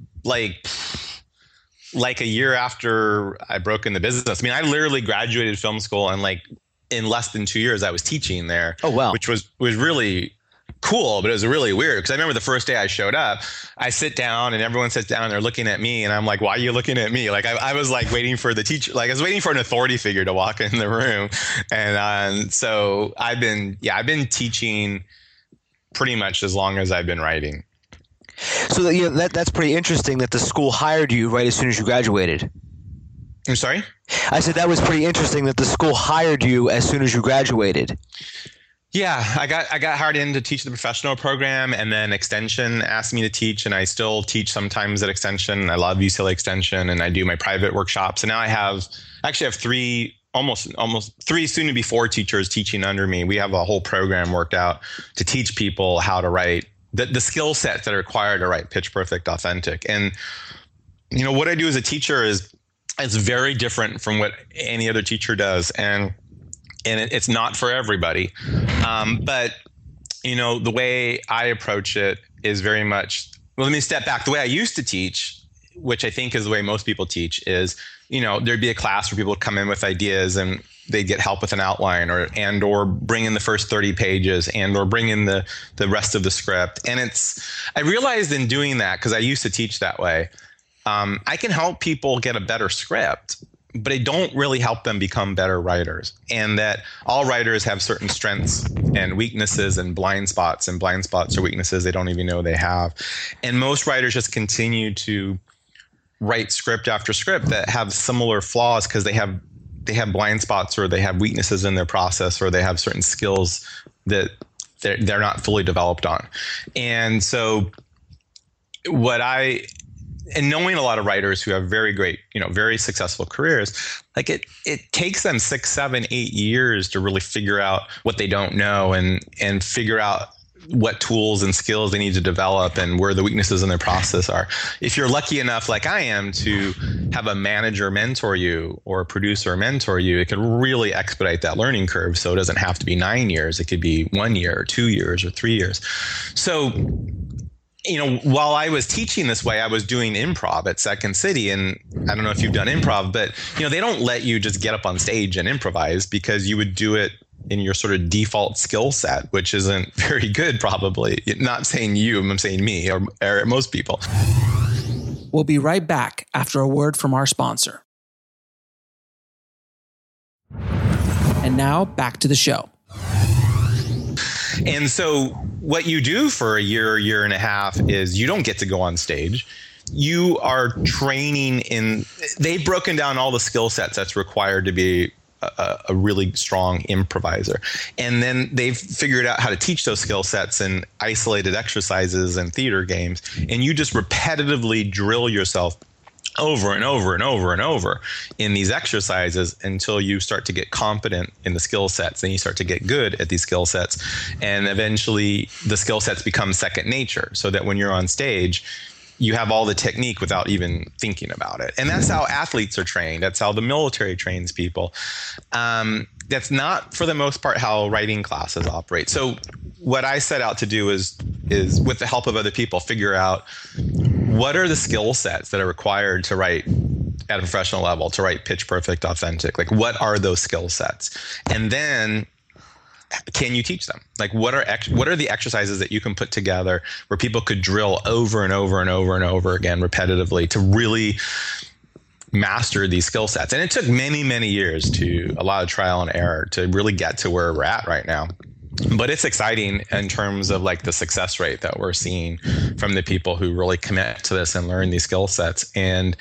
like a year after I broke in the business. I mean, I literally graduated film school and in less than 2 years I was teaching there. Oh wow, which was really cool, but it was really weird because I remember the first day I showed up, I sit down and everyone sits down and they're looking at me and I'm like, "Why are you looking at me?" Like I was like waiting for the teacher, like I was waiting for an authority figure to walk in the room. And so I've been teaching pretty much as long as I've been writing. So that's pretty interesting that the school hired you right as soon as you graduated. I'm sorry? I said that was pretty interesting that the school hired you as soon as you graduated. Yeah, I got hired in to teach the professional program, and then Extension asked me to teach, and I still teach sometimes at Extension. I love UCLA Extension, and I do my private workshops. And now I have three, almost three, soon to be 4 teachers teaching under me. We have a whole program worked out to teach people how to write the skill sets that are required to write Pitch Perfect, Authentic. And what I do as a teacher is it's very different from what any other teacher does, and it's not for everybody. But, the way I approach it is very much, well, let me step back. The way I used to teach, which I think is the way most people teach, is, there'd be a class where people would come in with ideas and they'd get help with an outline or bring in the first 30 pages or bring in the rest of the script. And I realized in doing that, because I used to teach that way, I can help people get a better script, but I don't really help them become better writers, and that all writers have certain strengths and weaknesses and blind spots are weaknesses they don't even know they have. And most writers just continue to write script after script that have similar flaws because they have blind spots, or they have weaknesses in their process, or they have certain skills that they're not fully developed on. And so and knowing a lot of writers who have very great, very successful careers, like it takes them 6, 7, 8 years to really figure out what they don't know and figure out what tools and skills they need to develop and where the weaknesses in their process are. If you're lucky enough, like I am, to have a manager mentor you or a producer mentor you, it can really expedite that learning curve. So it doesn't have to be 9 years. It could be 1 year or 2 years or 3 years. So while I was teaching this way, I was doing improv at Second City. And I don't know if you've done improv, but, they don't let you just get up on stage and improvise, because you would do it in your sort of default skill set, which isn't very good, probably. Not saying you, I'm saying me or most people. We'll be right back after a word from our sponsor. And now back to the show. And so what you do for a year and a half is you don't get to go on stage. You are training they've broken down all the skill sets that's required to be a really strong improviser. And then they've figured out how to teach those skill sets in isolated exercises and theater games. And you just repetitively drill yourself over and over and over and over in these exercises until you start to get competent in the skill sets. Then you start to get good at these skill sets. And eventually the skill sets become second nature, so that when you're on stage, you have all the technique without even thinking about it. And that's how athletes are trained. That's how the military trains people. That's not, for the most part, how writing classes operate. So what I set out to do is with the help of other people, figure out what are the skill sets that are required to write at a professional level, to write pitch perfect, authentic. Like, what are those skill sets? And then can you teach them? Like, what are the exercises that you can put together where people could drill over and over and over and over again repetitively to really master these skill sets? And it took many, many years, to a lot of trial and error, to really get to where we're at right now. But it's exciting in terms of like the success rate that we're seeing from the people who really commit to this and learn these skill sets. And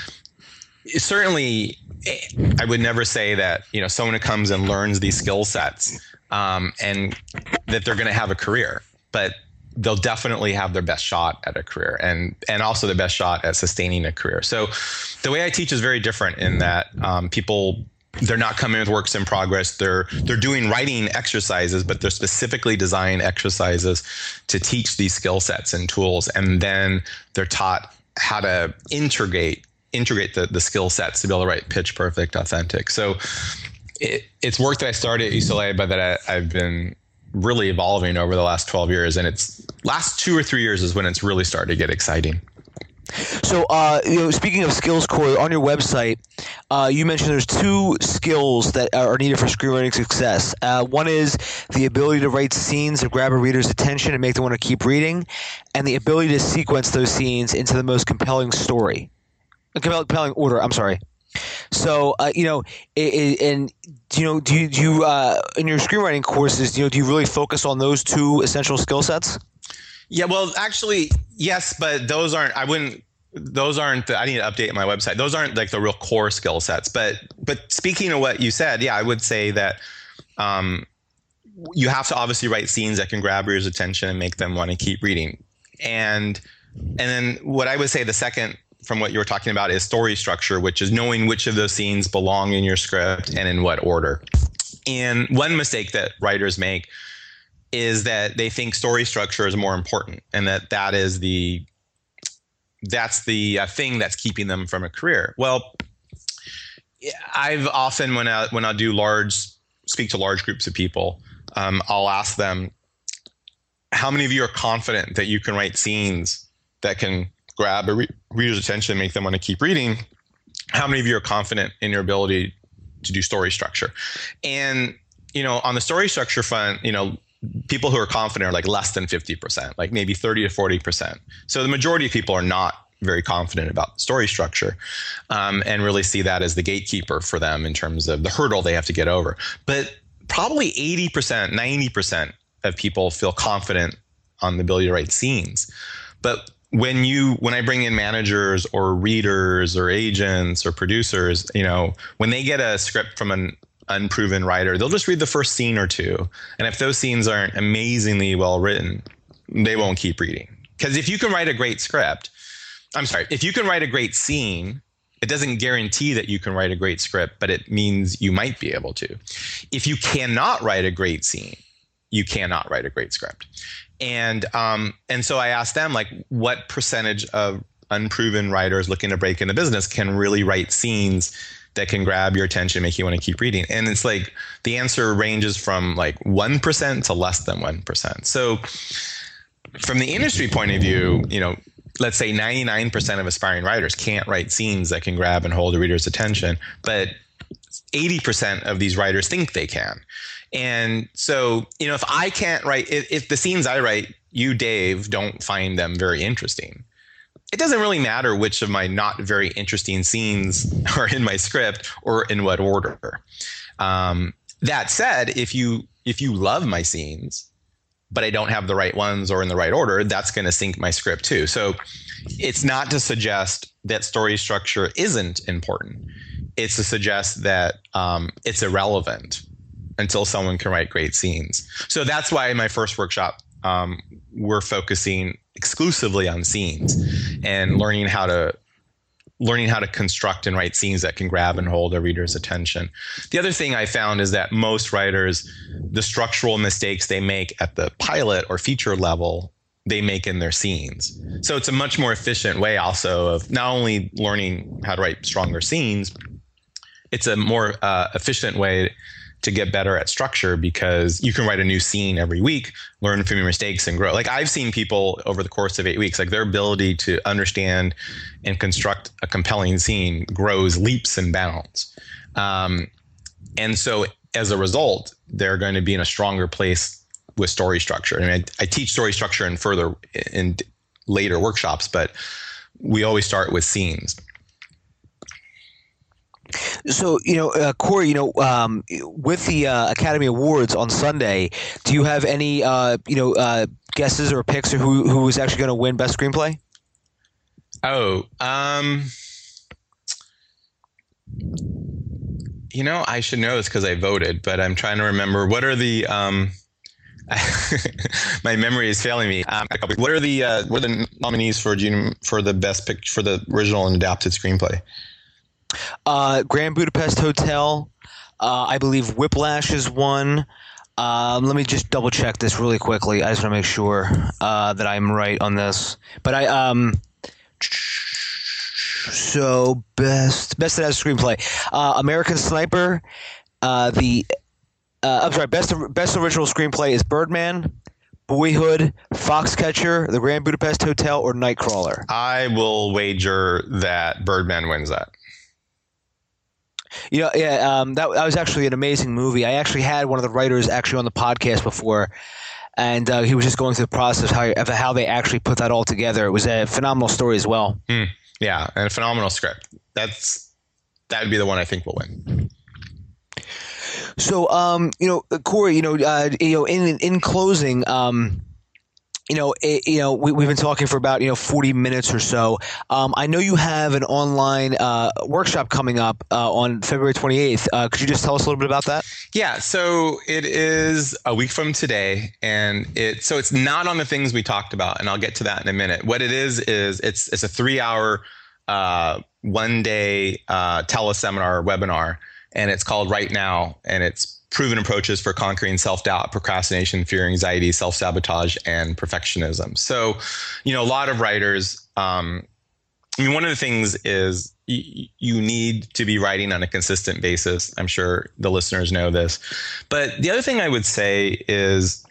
certainly, I would never say that, someone who comes and learns these skill sets and that they're going to have a career, but they'll definitely have their best shot at a career and also the best shot at sustaining a career. So the way I teach is very different in that people, they're not coming with works in progress. They're doing writing exercises, but they're specifically designed exercises to teach these skill sets and tools. And then they're taught how to integrate the skill sets to be able to write pitch perfect, authentic. So it's work that I started at UCLA, but that I've been really evolving over the last 12 years. And it's last 2 or 3 years is when it's really started to get exciting. So, speaking of skills, Corey, on your website, you mentioned there's 2 skills that are needed for screenwriting success. One is the ability to write scenes that grab a reader's attention and make them want to keep reading, and the ability to sequence those scenes into the most compelling compelling order. I'm sorry. So, do you in your screenwriting courses, do you really focus on those 2 essential skill sets? Yeah, well, actually, yes, but those aren't, I need to update my website. Those aren't like the real core skill sets. But speaking of what you said, yeah, I would say that you have to obviously write scenes that can grab readers' attention and make them want to keep reading. And then what I would say the second from what you were talking about is story structure, which is knowing which of those scenes belong in your script and in what order. And one mistake that writers make is that they think story structure is more important, and that's the thing that's keeping them from a career. Well, I've often when I speak to large groups of people, I'll ask them, how many of you are confident that you can write scenes that can grab a reader's attention and make them want to keep reading? How many of you are confident in your ability to do story structure? And, on the story structure front, people who are confident are like less than 50%, like maybe 30 to 40%. So the majority of people are not very confident about story structure, and really see that as the gatekeeper for them in terms of the hurdle they have to get over. But probably 80%, 90% of people feel confident on the ability to write scenes. But when I bring in managers or readers or agents or producers, when they get a script from an unproven writer, they'll just read the first scene or 2. And if those scenes aren't amazingly well written, they won't keep reading. Because if you can write a great scene, it doesn't guarantee that you can write a great script, but it means you might be able to. If you cannot write a great scene, you cannot write a great script. And so I asked them, like, what percentage of unproven writers looking to break into business can really write scenes that can grab your attention, make you want to keep reading? And it's like the answer ranges from like 1% to less than 1%. So from the industry point of view, let's say 99% of aspiring writers can't write scenes that can grab and hold a reader's attention, but 80% of these writers think they can. And so, if I can't write, if the scenes I write, you, Dave, don't find them very interesting, it doesn't really matter which of my not very interesting scenes are in my script or in what order. That said, if you love my scenes, but I don't have the right ones or in the right order, that's going to sink my script too. So it's not to suggest that story structure isn't important. It's to suggest that it's irrelevant until someone can write great scenes. So that's why in my first workshop, we're focusing exclusively on scenes and learning how to construct and write scenes that can grab and hold a reader's attention. The other thing I found is that most writers, the structural mistakes they make at the pilot or feature level, they make in their scenes. So it's a much more efficient way also of not only learning how to write stronger scenes, it's a more efficient way to get better at structure, because you can write a new scene every week, learn from your mistakes and grow. Like I've seen people over the course of 8 weeks, like their ability to understand and construct a compelling scene grows leaps and bounds. And so as a result, they're going to be in a stronger place with story structure. I mean, I teach story structure in later workshops, but we always start with scenes. So, Corey, with the Academy Awards on Sunday, do you have any, guesses or picks of who is actually going to win Best Screenplay? I should know this because I voted, but I'm trying to remember what are the, my memory is failing me. What are the nominees for the best pick for the original and adapted screenplay? Grand Budapest Hotel, I believe Whiplash is one. Let me just double check this really quickly. I just want to make sure that I'm right on this. But so best adapted screenplay, American Sniper. I'm sorry, best original screenplay is Birdman, Boyhood, Foxcatcher, The Grand Budapest Hotel, or Nightcrawler. I will wager that Birdman wins that. That was actually an amazing movie. I actually had one of the writers actually on the podcast before, and he was just going through the process of how they actually put that all together. It was a phenomenal story as well. Yeah, and a phenomenal script. That would be the one I think will win. So, Corey, in closing, we've been talking for about 40 minutes or so. I know you have an online workshop coming up on February 28th. Could you just tell us a little bit about that? Yeah, so it is a week from today, and it's not on the things we talked about, and I'll get to that in a minute. What it is it's a 3-hour, one-day teleseminar webinar, and it's called Right Now, and it's proven approaches for conquering self-doubt, procrastination, fear, anxiety, self-sabotage, and perfectionism. So, a lot of writers, one of the things is you need to be writing on a consistent basis. I'm sure the listeners know this. But the other thing I would say is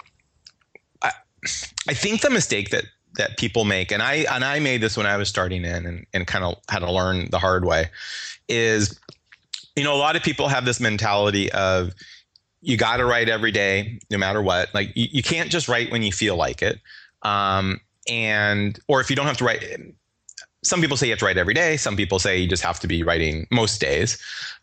I think the mistake that people make, and I made this when I was starting in and kind of had to learn the hard way, is, a lot of people have this mentality of, you got to write every day, no matter what. Like you can't just write when you feel like it. Or if you don't have to write, some people say you have to write every day. Some people say you just have to be writing most days.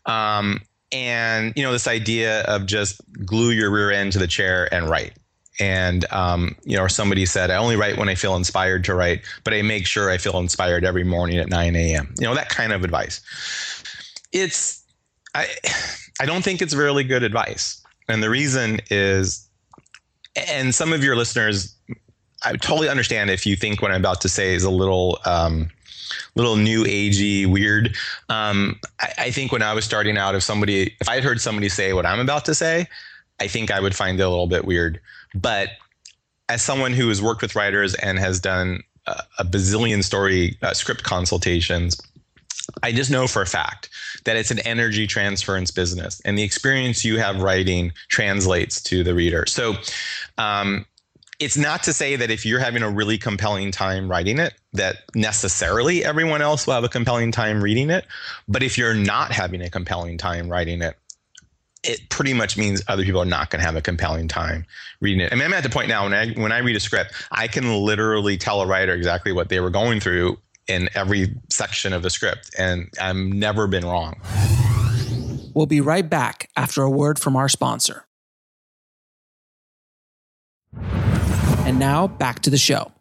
This idea of just glue your rear end to the chair and write. And, or somebody said, I only write when I feel inspired to write, but I make sure I feel inspired every morning at 9 a.m. That kind of advice. I don't think it's really good advice. And the reason is, and some of your listeners, I totally understand if you think what I'm about to say is a little new agey, weird. I think when I was starting out, if I had heard somebody say what I'm about to say, I think I would find it a little bit weird. But as someone who has worked with writers and has done a bazillion story script consultations, I just know for a fact that it's an energy transference business, and the experience you have writing translates to the reader. So it's not to say that if you're having a really compelling time writing it, that necessarily everyone else will have a compelling time reading it. But if you're not having a compelling time writing it, it pretty much means other people are not going to have a compelling time reading it. I mean, I'm at the point now when I read a script, I can literally tell a writer exactly what they were going through in every section of the script, and I've never been wrong. We'll be right back after a word from our sponsor. And now back to the show.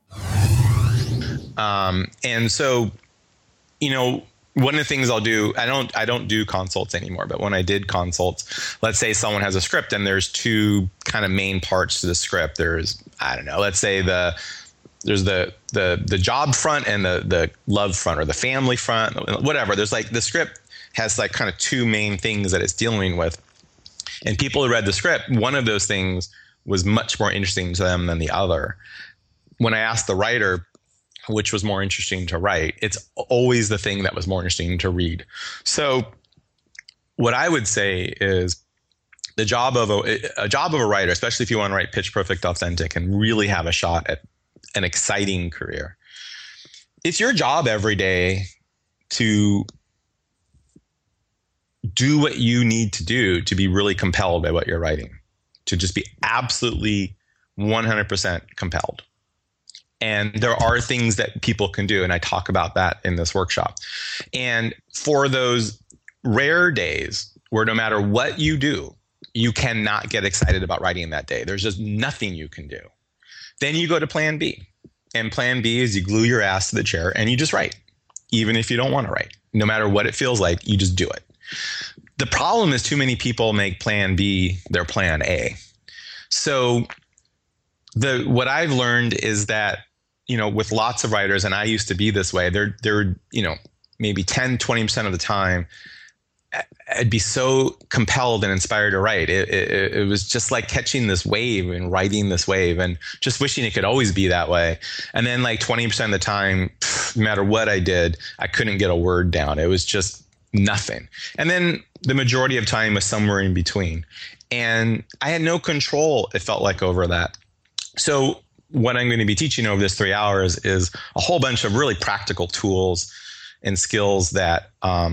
And so, one of the things I'll do, I don't do consults anymore, but when I did consults, let's say someone has a script and there's two kind of main parts to the script. There's, I don't know, let's say there's the job front and the love front, or the family front, whatever. There's like, the script has like kind of two main things that it's dealing with. And people who read the script, one of those things was much more interesting to them than the other. When I asked the writer which was more interesting to write, it's always the thing that was more interesting to read. So what I would say is the job of a writer, especially if you want to write pitch perfect authentic and really have a shot at an exciting career, it's your job every day to do what you need to do to be really compelled by what you're writing, to just be absolutely 100% compelled. And there are things that people can do, and I talk about that in this workshop. And for those rare days where no matter what you do, you cannot get excited about writing that day, there's just nothing you can do, then you go to plan B. And plan B is you glue your ass to the chair and you just write, even if you don't want to write. No matter what it feels like, you just do it. The problem is too many people make plan B their plan A. So what I've learned is that, with lots of writers, and I used to be this way, they're maybe 10, 20% of the time, I'd be so compelled and inspired to write. It was just like catching this wave and riding this wave and just wishing it could always be that way. And then like 20% of the time, no matter what I did, I couldn't get a word down. It was just nothing. And then the majority of time was somewhere in between. And I had no control, it felt like, over that. So what I'm going to be teaching over this 3 hours is a whole bunch of really practical tools and skills that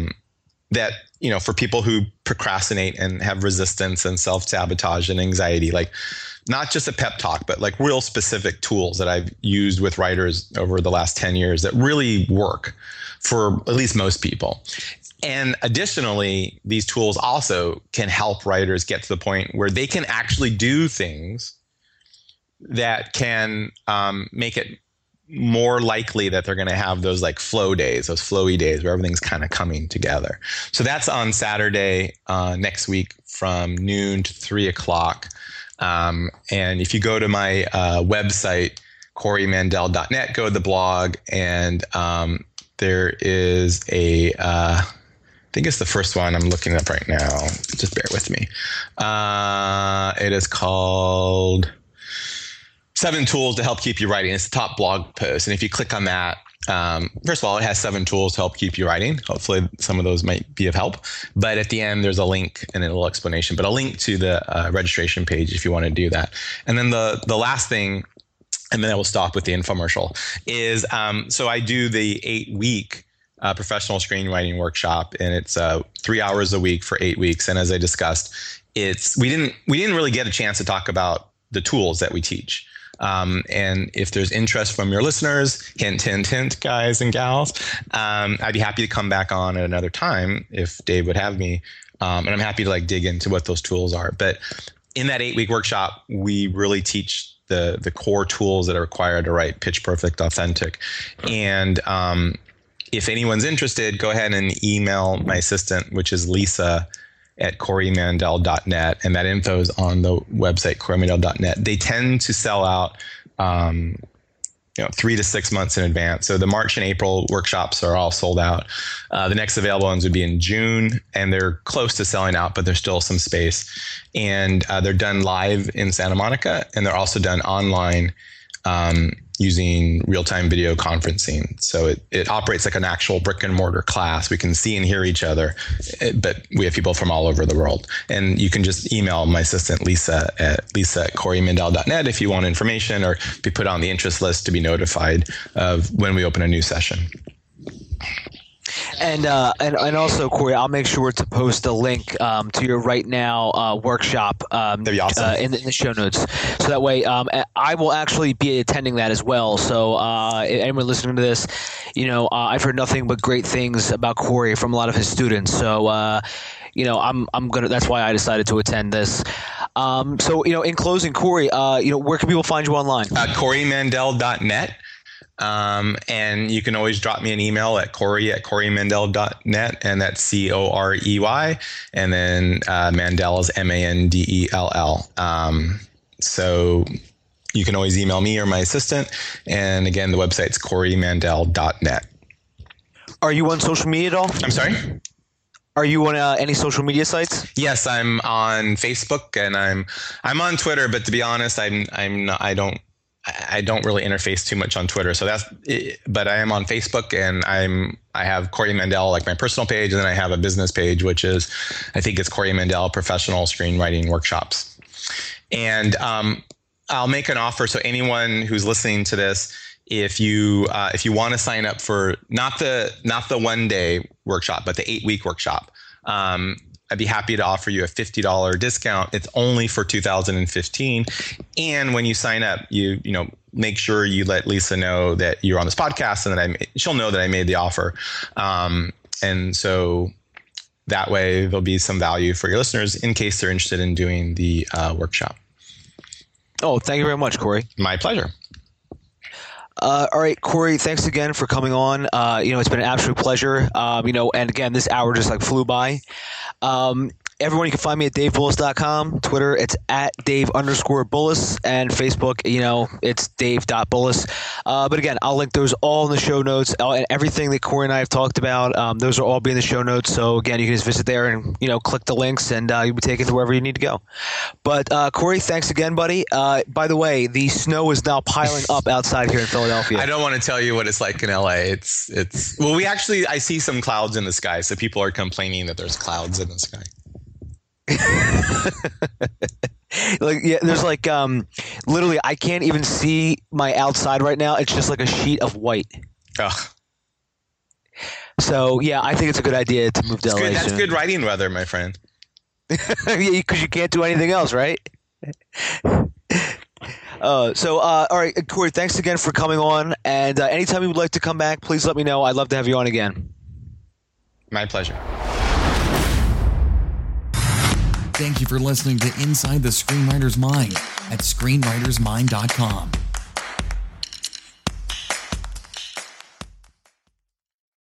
for people who procrastinate and have resistance and self-sabotage and anxiety, like not just a pep talk, but like real specific tools that I've used with writers over the last 10 years that really work for at least most people. And additionally, these tools also can help writers get to the point where they can actually do things that can make it more likely that they're going to have those like flow days, those flowy days where everything's kind of coming together. So that's on Saturday next week from noon to 3 o'clock. And if you go to my website, CoreyMandel.net, go to the blog, and there is I think it's the first one I'm looking up right now. Just bear with me. It is called 7 Tools to Help Keep You Writing. It's the top blog post. And if you click on that, first of all, it has 7 tools to help keep you writing. Hopefully some of those might be of help. But at the end, there's a link and a little explanation, but a link to the registration page if you want to do that. And then the last thing, and then I will stop with the infomercial, is so I do the 8-week professional screenwriting workshop, and it's 3 hours a week for 8 weeks. And as I discussed, we didn't really get a chance to talk about the tools that we teach. And if there's interest from your listeners, hint, hint, hint, guys and gals, I'd be happy to come back on at another time if Dave would have me. And I'm happy to dig into what those tools are. But in that 8-week workshop, we really teach the core tools that are required to write pitch perfect authentic. And if anyone's interested, go ahead and email my assistant, which is Lisa at CoreyMandel.net, and that info is on the website, CoreyMandel.net. They tend to sell out 3 to 6 months in advance. So the March and April workshops are all sold out. The next available ones would be in June, and they're close to selling out, but there's still some space. And they're done live in Santa Monica, and they're also done online using real-time video conferencing. So it operates like an actual brick and mortar class. We can see and hear each other, but we have people from all over the world. And you can just email my assistant, Lisa at corymandel.net if you want information, or be put on the interest list to be notified of when we open a new session. And also, Corey, I'll make sure to post a link to your Right Now workshop That'd be awesome. in the show notes. So that way, I will actually be attending that as well. So anyone listening to this, I've heard nothing but great things about Corey from a lot of his students. So I'm gonna. That's why I decided to attend this. So in closing, Corey, where can people find you online? corymandel.net. And you can always drop me an email at corey@corymandel.net, and that's COREY, and then Mandel is MANDELL. So you can always email me or my assistant. And again, the website's corymandel.net. Are you on social media at all? I'm sorry? Are you on any social media sites? Yes, I'm on Facebook, and I'm on Twitter, but to be honest, I don't really interface too much on Twitter. So but I am on Facebook, and I have Corey Mandel, like my personal page. And then I have a business page, which is, I think it's Corey Mandel Professional Screenwriting Workshops. And, I'll make an offer. So anyone who's listening to this, if you want to sign up for not the 1 day workshop, but the 8-week workshop, I'd be happy to offer you a $50 discount. It's only for 2015. And when you sign up, you make sure you let Lisa know that you're on this podcast, and that she'll know that I made the offer. And so that way there'll be some value for your listeners in case they're interested in doing the workshop. Oh, thank you very much, Corey. My pleasure. All right, Corey, thanks again for coming on. It's been an absolute pleasure. And again, this hour just flew by. Everyone, you can find me at DaveBullis.com. Twitter, it's at Dave_Bullis. And Facebook, it's Dave.Bullis. But again, I'll link those all in the show notes. And everything that Corey and I have talked about, those will all be in the show notes. So again, you can just visit there and, click the links, and you'll be taken to wherever you need to go. But Corey, thanks again, buddy. By the way, the snow is now piling up outside here in Philadelphia. I don't want to tell you what it's like in LA. Well, I see some clouds in the sky. So people are complaining that there's clouds in the sky. There's literally, I can't even see my outside right now. It's just like a sheet of white. Ugh. So yeah, I think it's a good idea to move to LA. That's good writing weather, my friend. Yeah, because you can't do anything else, right? All right, Corey, thanks again for coming on. And anytime you would like to come back, please let me know. I'd love to have you on again. My pleasure. Thank you for listening to Inside the Screenwriter's Mind at screenwritersmind.com.